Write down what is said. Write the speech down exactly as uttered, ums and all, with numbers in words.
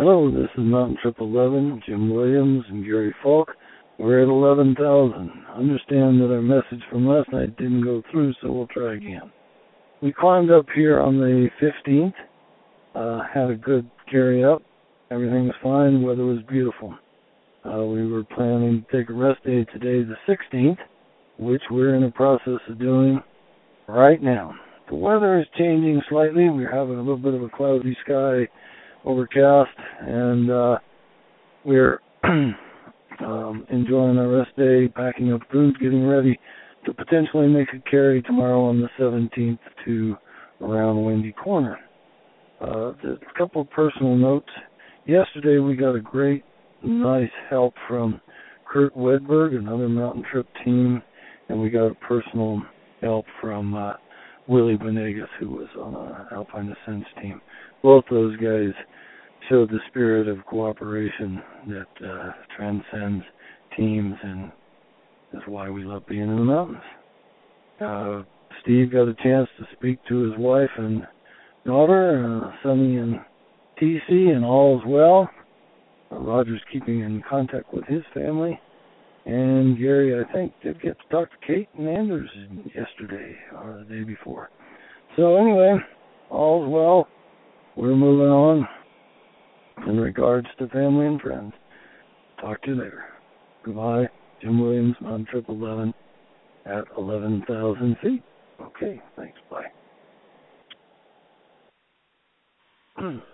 Hello, this is Mountain Trip eleven, Jim Williams and Gary Falk. We're at eleven thousand. Understand that our message from last night didn't go through, so we'll try again. We climbed up here on the fifteenth, uh, had a good carry up. Everything was fine, weather was beautiful. Uh, we were planning to take a rest day today, the sixteenth, which we're in the process of doing right now. The weather is changing slightly. We're having a little bit of a cloudy sky, overcast, and uh, we're um, enjoying our rest day, packing up food, getting ready to potentially make a carry tomorrow on the seventeenth to around Windy Corner. Uh, just a couple of personal notes. Yesterday we got a great, nice help from Kurt Wedberg, another Mountain Trip team, and we got a personal help from uh, Willie Benegas, who was on an Alpine Ascents team. Both those guys showed the spirit of cooperation that uh, transcends teams and is why we love being in the mountains. Uh, Steve got a chance to speak to his wife and daughter, uh, Sonny and T C, and all is well. Uh, Roger's keeping in contact with his family. And Gary, I think, did get to talk to Kate and Anders yesterday or the day before. So anyway, all's well. We're moving on in regards to family and friends. Talk to you later. Goodbye. Jim Williams, Mountain Trip eleven at eleven thousand feet. Okay, thanks. Bye.